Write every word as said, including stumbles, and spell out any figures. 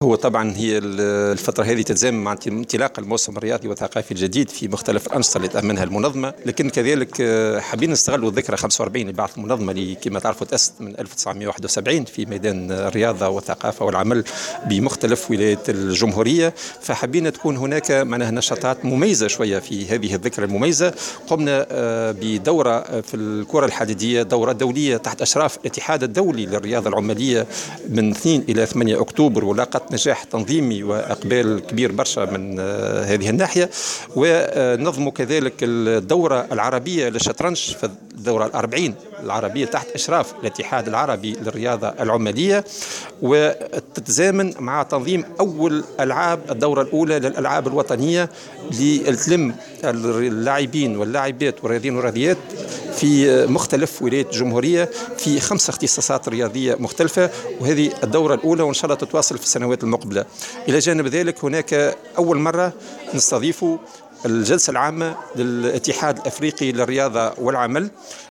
هو طبعا هي الفترة هذه تتزامن مع انطلاق الموسم الرياضي والثقافي الجديد في مختلف الأنشطة اللي تأمنها المنظمة، لكن كذلك حابين نستغلوا الذكرى خمسة وأربعين لبعث المنظمة اللي كما تعرفوا تأسست من ألف وتسعمائة وواحد وسبعين في ميدان الرياضة والثقافة والعمل بمختلف ولايات الجمهورية. فحابين تكون هناك معناها نشاطات مميزة شوية في هذه الذكرى المميزة. قمنا بدورة في الكرة الحديدية، دورة دولية تحت أشراف الاتحاد الدولي للرياضة العمالية من اثنين إلى ثمانية أكتوبر، ولاقت نجاح تنظيمي وإقبال كبير برشا من هذه الناحية. ونظموا كذلك الدورة العربية للشطرنج في الدورة الأربعين العربية تحت إشراف الاتحاد العربي للرياضة العمالية، وتتزامن مع تنظيم أول ألعاب الدورة الأولى للألعاب الوطنية لتلم اللاعبين واللاعبات والرياضيين والرياضيات في مختلف ولايات الجمهورية في خمسة اختصاصات رياضية مختلفة. وهذه الدورة الأولى وإن شاء الله تتواصل في السنوات المقبلة. إلى جانب ذلك هناك أول مرة نستضيف الجلسة العامة للاتحاد الأفريقي للرياضة والعمل